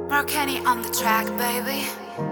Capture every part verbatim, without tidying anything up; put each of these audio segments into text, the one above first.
Bro Kenny on the track, baby.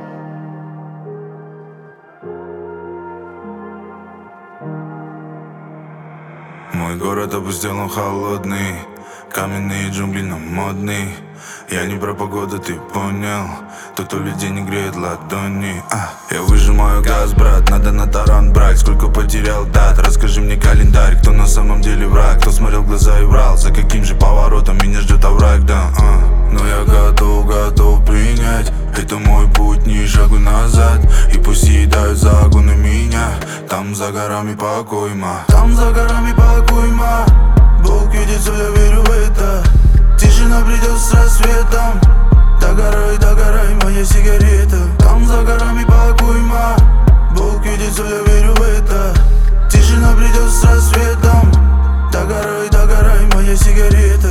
Мой город опустел, он холодный, каменные джунгли, но модный. Я не про погоду, ты понял? Тот, кто людей не греет ладони. а. Я выжимаю газ, брат, надо на таран брать. Сколько потерял дат, расскажи мне календарь. Кто на самом деле враг, кто смотрел в глаза и врал. За каким же поворотом меня ждет овраг, да, а. Но я готов, готов принять. Это мой путь, не шагу назад. И пусть съедают загоны меня. Там за горами покой, ма. Там за горами покой, ма. Бог видит все, я верю в это. Тишина придет с рассветом. Догорай, догорай, моя сигарета. Там за горами покой, ма. Бог видит все, я верю в это. Тишина придет с рассветом. Догорай, догорай, моя сигарета.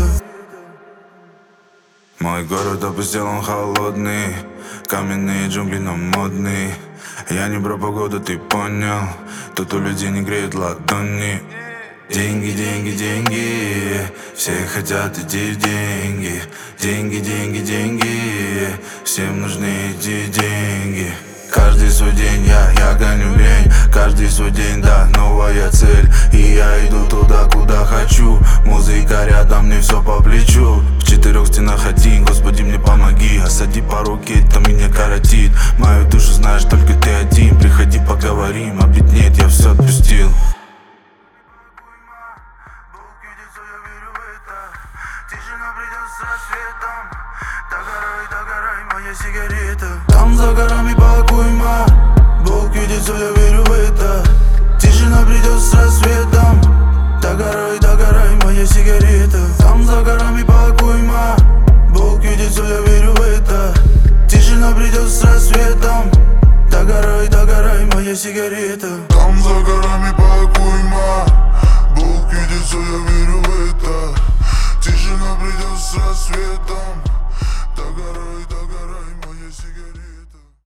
Мой город опустел, он холодный, каменные джунгли, но модный. Я не про погоду, ты понял? Тут у людей не греет ладони. Деньги, деньги, деньги, все хотят идти в деньги. Деньги, деньги, деньги, всем нужны эти деньги. Каждый свой день я, я гоню лень. Каждый свой день, да, новая цель. И я иду туда, куда хочу. Музыка рядом, мне все по плечу. В четырех стенах один, Господи, мне помоги. Осади по руке, это меня коротит. Мою душу знаешь только ты один. Приходи, поговорим, а ведь нет, я все отпустил. Тишина придет с рассветом. Догорай, догорай, моя сигарета. Там за горами покой, ма. Бог видит все, я верю в это. Тишина придет с рассветом. Догорай, догорай, моя сигарета. Там за горами покой, ма. Бог видит все, я верю в это. Тишина придет с рассветом. Догорай, догорай, моя сигарета. Там за горами покой, ма. Бог видит все, я верю в это. Тишина придет с рассветом.